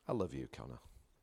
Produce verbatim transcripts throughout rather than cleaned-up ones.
I love you, Connor.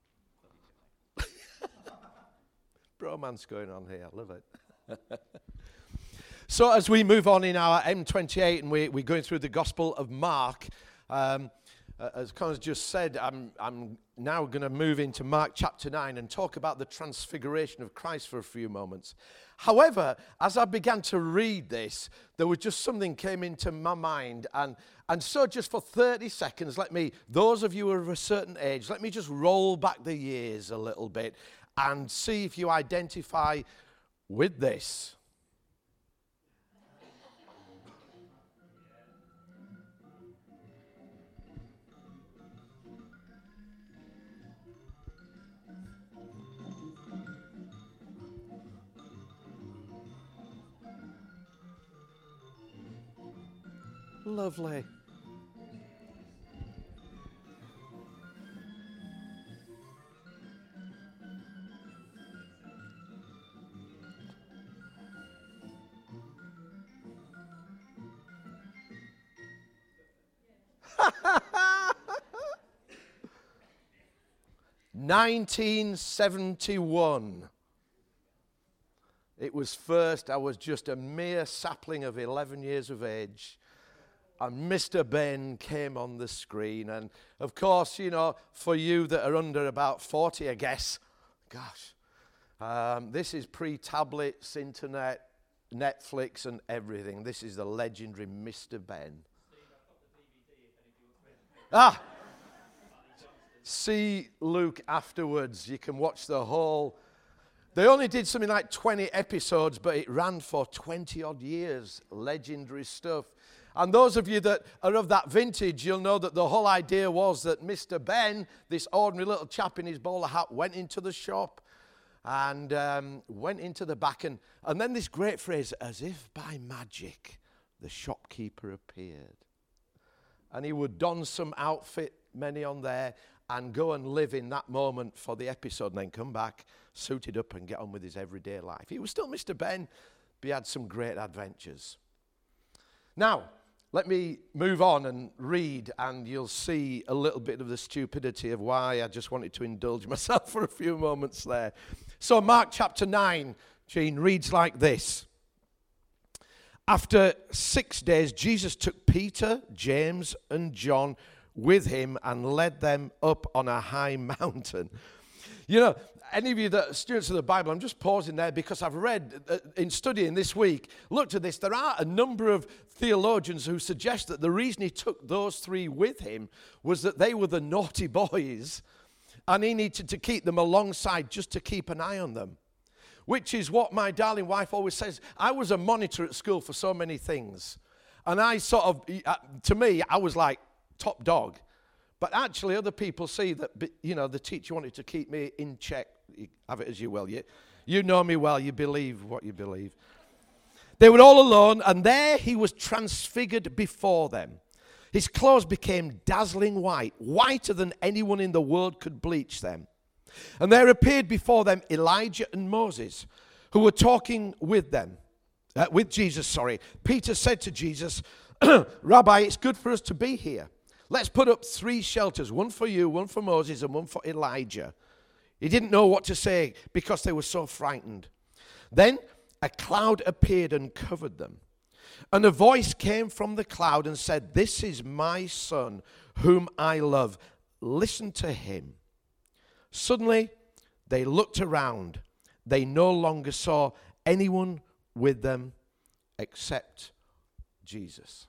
Bromance going on here. I love it. So as we move on in our M twenty-eight and we, we're going through the Gospel of Mark, um, uh, as Connor's just said, I'm, I'm now going to move into Mark chapter nine and talk about the transfiguration of Christ for a few moments. However, as I began to read this, there was just something came into my mind. And, and so just for thirty seconds, let me, those of you who are of a certain age, let me just roll back the years a little bit and see if you identify with this. Lovely. nineteen seventy-one. It was first, I was just a mere sapling of eleven years of age. And Mister Ben came on the screen. And, of course, you know, for you that are under about forty, I guess, gosh, um, this is pre-tablets, internet, Netflix and everything. This is the legendary Mister Ben. Ah! See Luke afterwards. You can watch the whole. They only did something like twenty episodes, but it ran for twenty-odd years. Legendary stuff. And those of you that are of that vintage, you'll know that the whole idea was that Mister Ben, this ordinary little chap in his bowler hat, went into the shop and um, went into the back. And, and then this great phrase, as if by magic, the shopkeeper appeared. And he would don some outfit, many on there, and go and live in that moment for the episode and then come back, suited up and get on with his everyday life. He was still Mister Ben, but he had some great adventures. Now, let me move on and read, and you'll see a little bit of the stupidity of why I just wanted to indulge myself for a few moments there. So Mark chapter nine, Gene, reads like this. After six days, Jesus took Peter, James, and John with him and led them up on a high mountain. You know, any of you that are students of the Bible, I'm just pausing there because I've read, uh, in studying this week, looked at this, there are a number of theologians who suggest that the reason he took those three with him was that they were the naughty boys and he needed to keep them alongside just to keep an eye on them, which is what my darling wife always says. I was a monitor at school for so many things, and I sort of, uh, to me, I was like top dog. But actually other people see that, you know, the teacher wanted to keep me in check. Have it as you will. You, you know me well. You believe what you believe. They were all alone, and there he was transfigured before them. His clothes became dazzling white, whiter than anyone in the world could bleach them. And there appeared before them Elijah and Moses, who were talking with them, uh, with Jesus, sorry. Peter said to Jesus, Rabbi, it's good for us to be here. Let's put up three shelters, one for you, one for Moses, and one for Elijah. He didn't know what to say because they were so frightened. Then a cloud appeared and covered them. And a voice came from the cloud and said, this is my son, whom I love. Listen to him. Suddenly, they looked around. They no longer saw anyone with them except Jesus.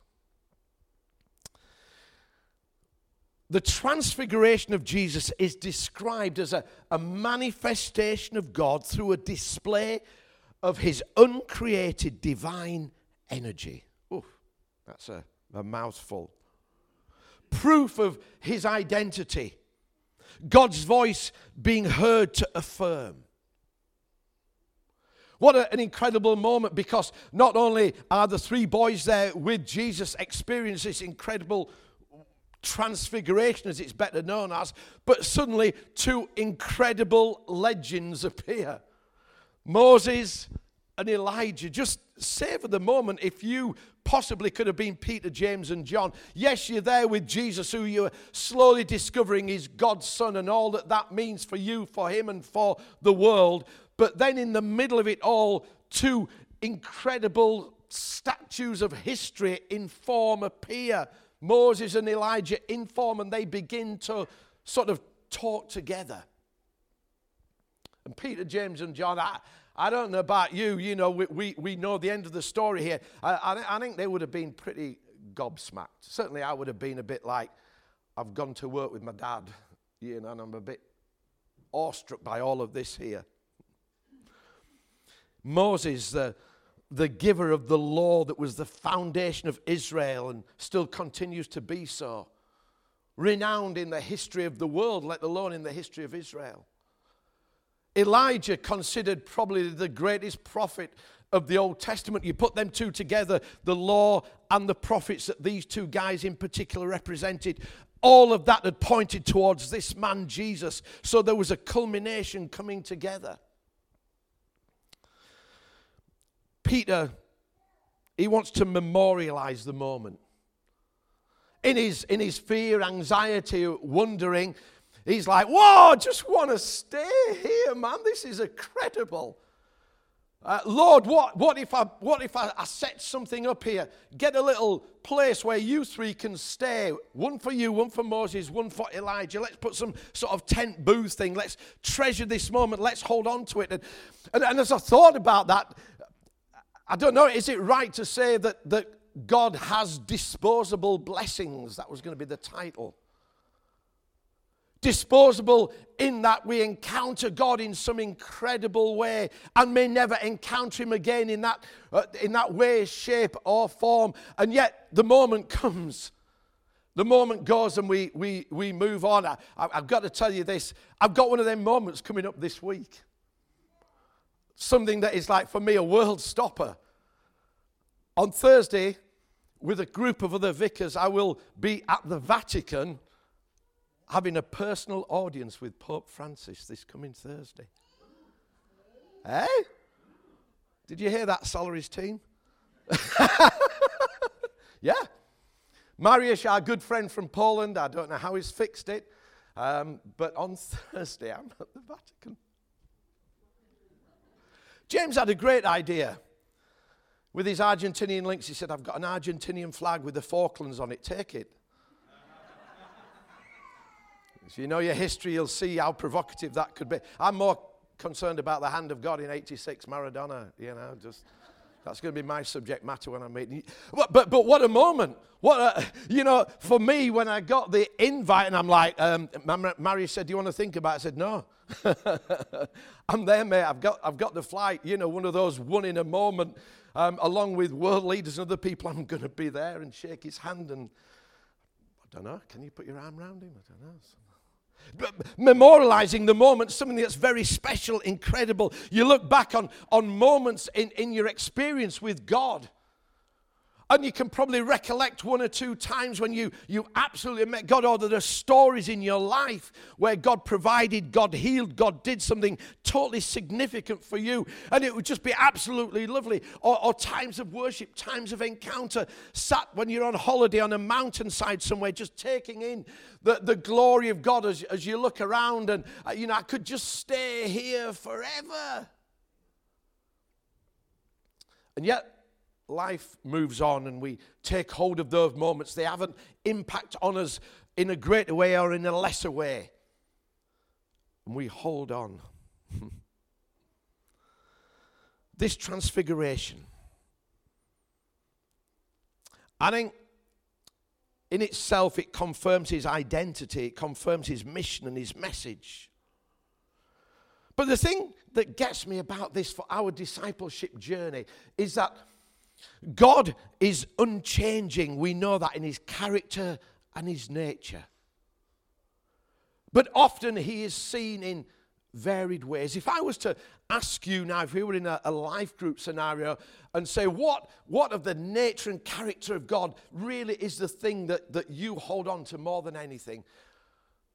The transfiguration of Jesus is described as a, a manifestation of God through a display of his uncreated divine energy. Ooh, that's a, a mouthful. Proof of his identity. God's voice being heard to affirm. What a, an incredible moment, because not only are the three boys there with Jesus experience this incredible transfiguration, as it's better known as, but suddenly two incredible legends appear. Moses and Elijah. Just savor the moment if you possibly could have been Peter, James, and John. Yes, you're there with Jesus, who you're slowly discovering is God's Son and all that that means for you, for him, and for the world. But then in the middle of it all, two incredible statues of history in form appear. Moses and Elijah in form, and they begin to sort of talk together. And Peter, James, and John, I, I don't know about you, you know, we, we, we know the end of the story here. I, I, I think they would have been pretty gobsmacked. Certainly I would have been a bit like, I've gone to work with my dad, you know, and I'm a bit awestruck by all of this here. Moses, the the giver of the law that was the foundation of Israel and still continues to be so. Renowned in the history of the world, let alone in the history of Israel. Elijah, considered probably the greatest prophet of the Old Testament. You put them two together, the law and the prophets that these two guys in particular represented. All of that had pointed towards this man, Jesus. So there was a culmination coming together. Peter, he wants to memorialize the moment. In his, in his fear, anxiety, wondering, he's like, whoa, I just want to stay here, man. This is incredible. Uh, Lord, what, what if, I, what if I, I set something up here? Get a little place where you three can stay. One for you, one for Moses, one for Elijah. Let's put some sort of tent booth thing. Let's treasure this moment. Let's hold on to it. And, and, and as I thought about that, I don't know, is it right to say that, that God has disposable blessings? That was going to be the title. Disposable in that we encounter God in some incredible way and may never encounter him again in that, uh, in that way, shape, or form. And yet the moment comes. The moment goes and we, we, we move on. I, I've got to tell you this. I've got one of them moments coming up this week. Something that is like, for me, a world stopper. On Thursday, with a group of other vicars, I will be at the Vatican having a personal audience with Pope Francis this coming Thursday. Eh? Did you hear that, Salaries team? Yeah. Mariusz, our good friend from Poland, I don't know how he's fixed it, um, but on Thursday, I'm at the Vatican. James had a great idea. With his Argentinian links, he said, I've got an Argentinian flag with the Falklands on it. Take it. If you know your history, you'll see how provocative that could be. I'm more concerned about the hand of God in eighty-six, Maradona. You know, just that's going to be my subject matter when I'm meeting. But, but, but what a moment. What a, you know, for me, when I got the invite, and I'm like, um, Mary said, do you want to think about it? I said, no. I'm there, mate. I've got, I've got the flight, you know, one of those one in a moment, um, along with world leaders and other people. I'm going to be there and shake his hand. And I don't know, can you put your arm around him? I don't know. Memorializing the moment, something that's very special, incredible. You look back on, on moments in, in your experience with God. And you can probably recollect one or two times when you, you absolutely met God, or there are stories in your life where God provided, God healed, God did something totally significant for you. And it would just be absolutely lovely. Or, or times of worship, times of encounter, sat when you're on holiday on a mountainside somewhere, just taking in the, the glory of God as, as you look around. And, uh, you know, I could just stay here forever. And yet, life moves on and we take hold of those moments. They have an impact on us in a greater way or in a lesser way. And we hold on. This transfiguration, I think in itself it confirms his identity, it confirms his mission and his message. But the thing that gets me about this for our discipleship journey is that God is unchanging. We know that in his character and his nature. But often he is seen in varied ways. If I was to ask you now, if we were in a, a life group scenario and say, what, what of the nature and character of God really is the thing that, that you hold on to more than anything?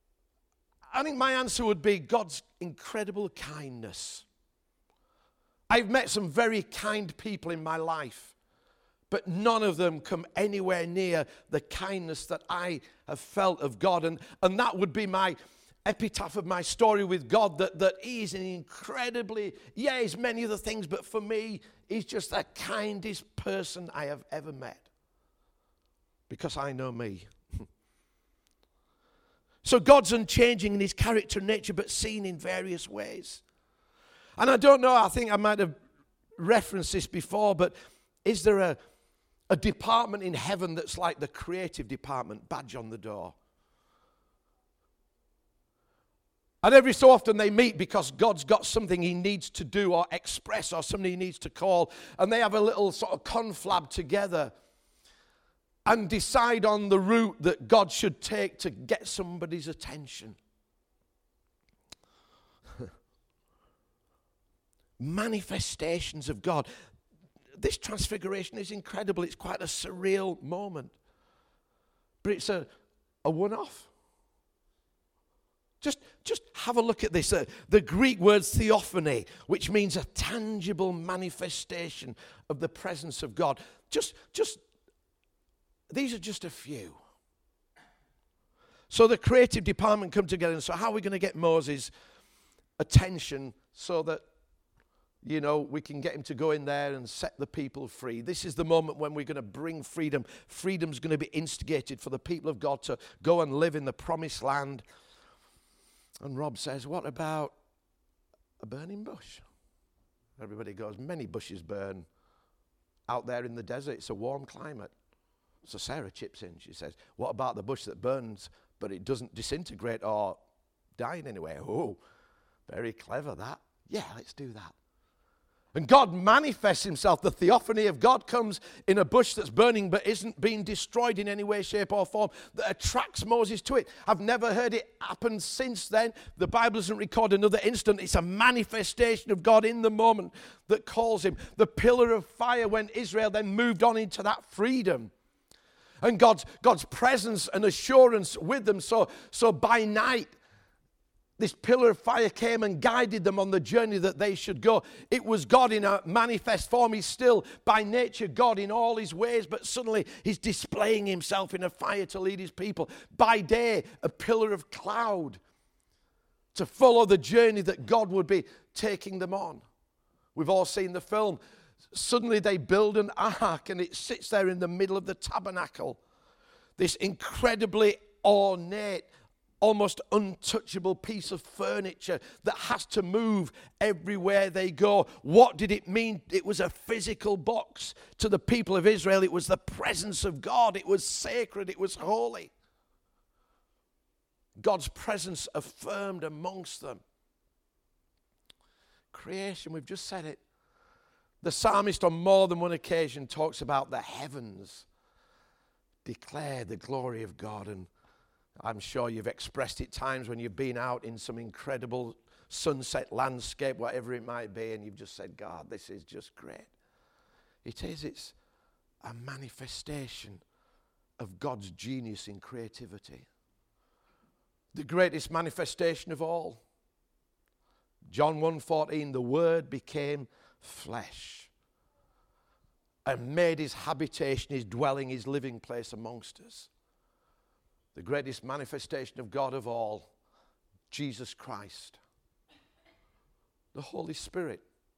I think my answer would be God's incredible kindness. I've met some very kind people in my life, but none of them come anywhere near the kindness that I have felt of God. And, and that would be my epitaph of my story with God, that, that he's an incredibly, yeah, he's many other things, but for me, he's just the kindest person I have ever met. Because I know me. So God's unchanging in his character and nature, but seen in various ways. And I don't know, I think I might have referenced this before, but is there a, a department in heaven that's like the creative department, badge on the door? And every so often they meet because God's got something he needs to do or express or something he needs to call. And they have a little sort of conflab together and decide on the route that God should take to get somebody's attention. Manifestations of God. This transfiguration is incredible. It's quite a surreal moment. But it's a, a one-off. Just, just have a look at this. Uh, the Greek word theophany, which means a tangible manifestation of the presence of God. Just, just, these are just a few. So the creative department come together, and so how are we going to get Moses' attention so that, you know, we can get him to go in there and set the people free? This is the moment when we're going to bring freedom. Freedom's going to be instigated for the people of God to go and live in the promised land. And Rob says, what about a burning bush? Everybody goes, many bushes burn out there in the desert. It's a warm climate. So Sarah chips in. She says, what about the bush that burns, but it doesn't disintegrate or die in any way? Oh, very clever that. Yeah, let's do that. And God manifests himself. The theophany of God comes in a bush that's burning but isn't being destroyed in any way, shape, or form, that attracts Moses to it. I've never heard it happen since then. The Bible doesn't record another instant. It's a manifestation of God in the moment that calls him. The pillar of fire when Israel then moved on into that freedom. And God's, God's presence and assurance with them. So, so by night, this pillar of fire came and guided them on the journey that they should go. It was God in a manifest form. He's still by nature God in all his ways, but suddenly he's displaying himself in a fire to lead his people. By day, a pillar of cloud to follow the journey that God would be taking them on. We've all seen the film. Suddenly they build an ark and it sits there in the middle of the tabernacle. This incredibly ornate, almost untouchable piece of furniture that has to move everywhere they go. What did it mean? It was a physical box. To the people of Israel, it was the presence of God. It was sacred. It was holy. God's presence affirmed amongst them. Creation, we've just said it. The psalmist on more than one occasion talks about the heavens declare the glory of God. And I'm sure you've expressed it times when you've been out in some incredible sunset landscape, whatever it might be, and you've just said, God, this is just great. It is. It's a manifestation of God's genius in creativity. The greatest manifestation of all. John one fourteen, the Word became flesh and made his habitation, his dwelling, his living place amongst us. The greatest manifestation of God of all, Jesus Christ, the Holy Spirit.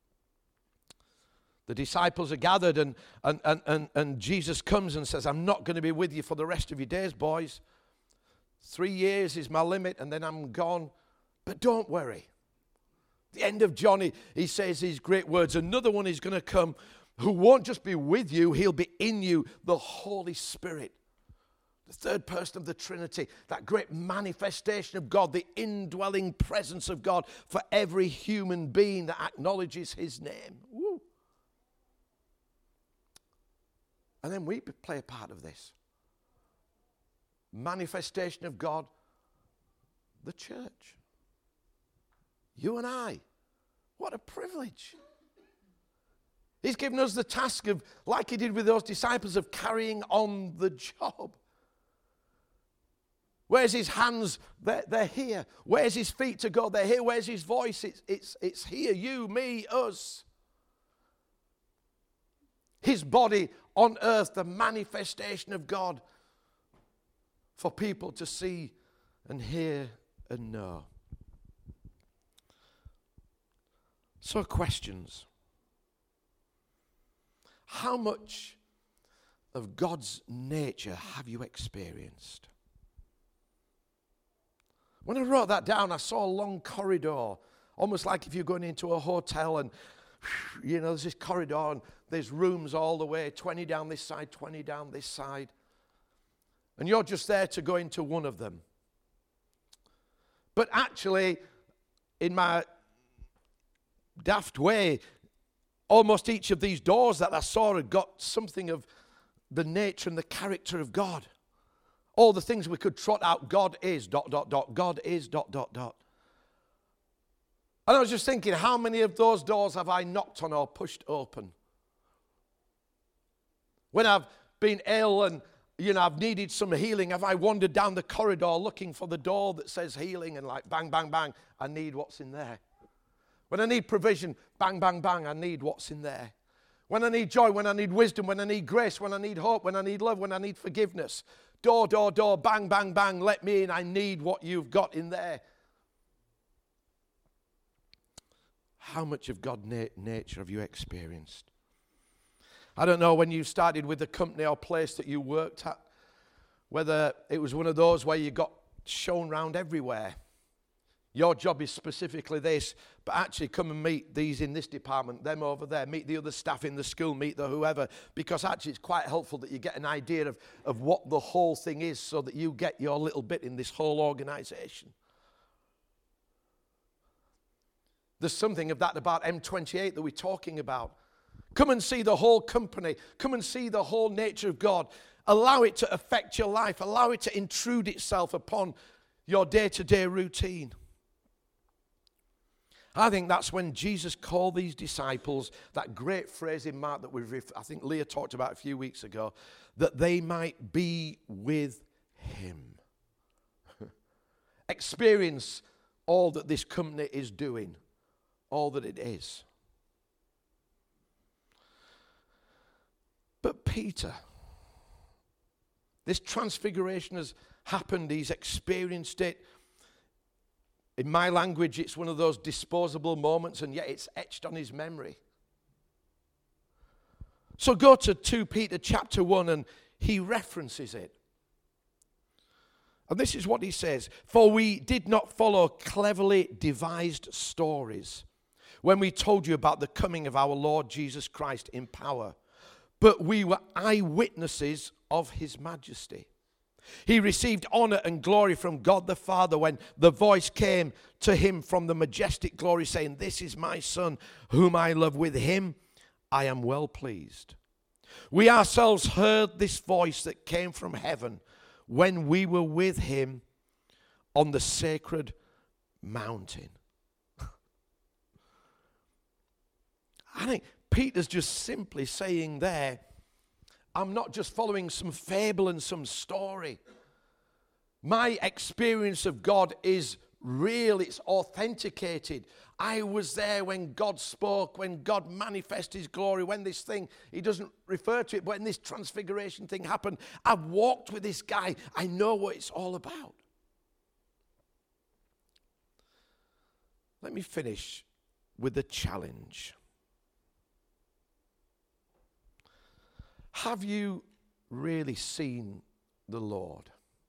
The disciples are gathered and, and, and, and, and Jesus comes and says, I'm not going to be with you for the rest of your days, boys. Three years is my limit and then I'm gone. But don't worry. At the end of John, he, he says these great words. Another one is going to come who won't just be with you, he'll be in you, the Holy Spirit. The third person of the Trinity, that great manifestation of God, the indwelling presence of God for every human being that acknowledges his name. Woo. And then we play a part of this. Manifestation of God, the church. You and I. What a privilege. He's given us the task of, like he did with those disciples, of carrying on the job. Where's his hands? They're, they're here. Where's his feet to go? They're here. Where's his voice? It's, it's, it's here. You, me, us. his body on earth, the manifestation of God for people to see and hear and know. So questions. How much of God's nature have you experienced? When I wrote that down, I saw a long corridor, almost like if you're going into a hotel and, you know, there's this corridor and there's rooms all the way, twenty down this side, twenty down this side. And you're just there to go into one of them. But actually, in my daft way, almost each of these doors that I saw had got something of the nature and the character of God. All the things we could trot out, God is, dot, dot, dot, God is, dot, dot, dot. And I was just thinking, how many of those doors have I knocked on or pushed open? When I've been ill and, you know, I've needed some healing, have I wandered down the corridor looking for the door that says healing and like bang, bang, bang, I need what's in there. When I need provision, bang, bang, bang, I need what's in there. When I need joy, when I need wisdom, when I need grace, when I need hope, when I need love, when I need forgiveness. Door, door, door, bang, bang, bang, let me in. I need what you've got in there. How much of God's na- nature have you experienced? I don't know when you started with the company or place that you worked at, whether it was one of those where you got shown around everywhere. Your job is specifically this, but actually come and meet these in this department, them over there, meet the other staff in the school, meet the whoever, because actually it's quite helpful that you get an idea of, of what the whole thing is so that you get your little bit in this whole organization. There's something of that about M twenty-eight that we're talking about. Come and see the whole company. Come and see the whole nature of God. Allow it to affect your life. Allow it to intrude itself upon your day-to-day routine. I think that's when Jesus called these disciples, that great phrase in Mark that we I think Leah talked about a few weeks ago, that they might be with him. Experience all that this company is doing, all that it is. But Peter, this transfiguration has happened, he's experienced it. In my language, it's one of those disposable moments, and yet it's etched on his memory. So go to Second Peter chapter one, and he references it. And this is what he says. For we did not follow cleverly devised stories when we told you about the coming of our Lord Jesus Christ in power, but we were eyewitnesses of his majesty. He received honor and glory from God the Father when the voice came to him from the majestic glory saying, this is my Son whom I love. With him I am well pleased. We ourselves heard this voice that came from heaven when we were with him on the sacred mountain. I think Peter's just simply saying there, I'm not just following some fable and some story. My experience of God is real. It's authenticated. I was there when God spoke, when God manifested his glory, when this thing, he doesn't refer to it, but when this transfiguration thing happened, I've walked with this guy. I know what it's all about. Let me finish with a challenge. Have you really seen the Lord?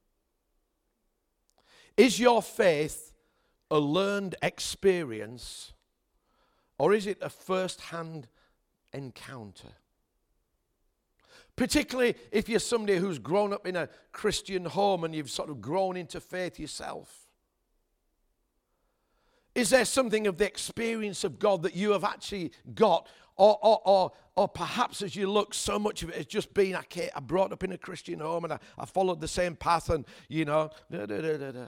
Is your faith a learned experience, or is it a first-hand encounter? Particularly if you're somebody who's grown up in a Christian home and you've sort of grown into faith yourself. Is there something of the experience of God that you have actually got? Or, or, or, or perhaps as you look, so much of it has just been, I, can't, I brought up in a Christian home and I, I followed the same path and, you know, da, da, da, da, da.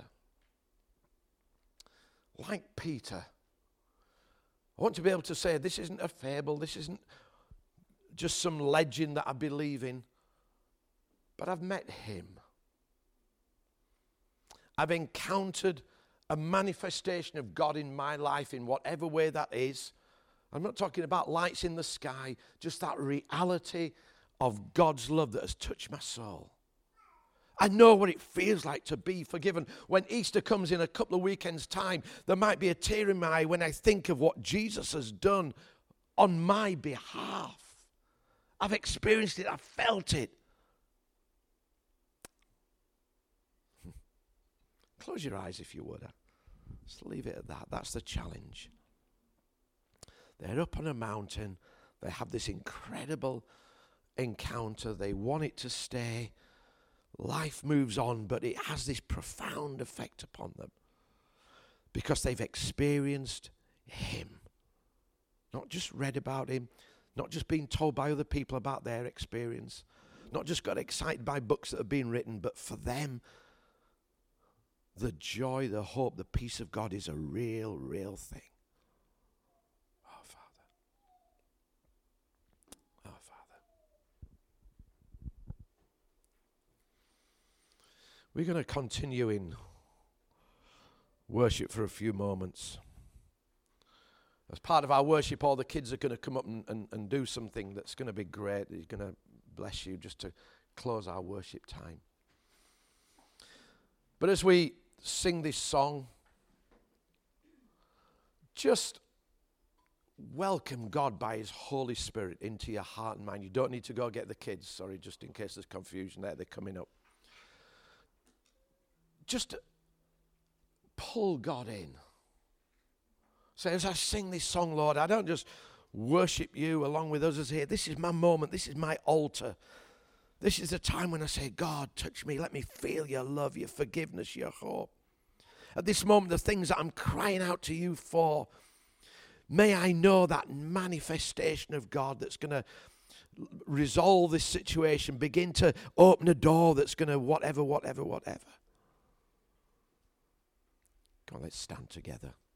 Like Peter, I want to be able to say, this isn't a fable, this isn't just some legend that I believe in, but I've met him. I've encountered a manifestation of God in my life in whatever way that is. I'm not talking about lights in the sky, just that reality of God's love that has touched my soul. I know what it feels like to be forgiven. When Easter comes in a couple of weekends' time, there might be a tear in my eye when I think of what Jesus has done on my behalf. I've experienced it. I've felt it. Close your eyes if you would. Just leave it at that. That's the challenge. They're up on a mountain. They have this incredible encounter. They want it to stay. Life moves on, but it has this profound effect upon them because they've experienced him. Not just read about him, not just been told by other people about their experience, not just got excited by books that have been written, but for them, the joy, the hope, the peace of God is a real, real thing. Oh, Father. Oh, Father. We're going to continue in worship for a few moments. As part of our worship, all the kids are going to come up and, and, and do something that's going to be great. He's going to bless you just to close our worship time. But as we sing this song, just welcome God by his Holy Spirit into your heart and mind. You don't need to go get the kids, sorry, just in case there's confusion there, they're coming up. Just pull God in. Say, as I sing this song, Lord, I don't just worship you along with others here. This is my moment. This is my altar. This is the time when I say, God, touch me. Let me feel your love, your forgiveness, your hope. At this moment, the things that I'm crying out to you for, may I know that manifestation of God that's going to resolve this situation, begin to open a door that's going to whatever, whatever, whatever. Come on, let's stand together.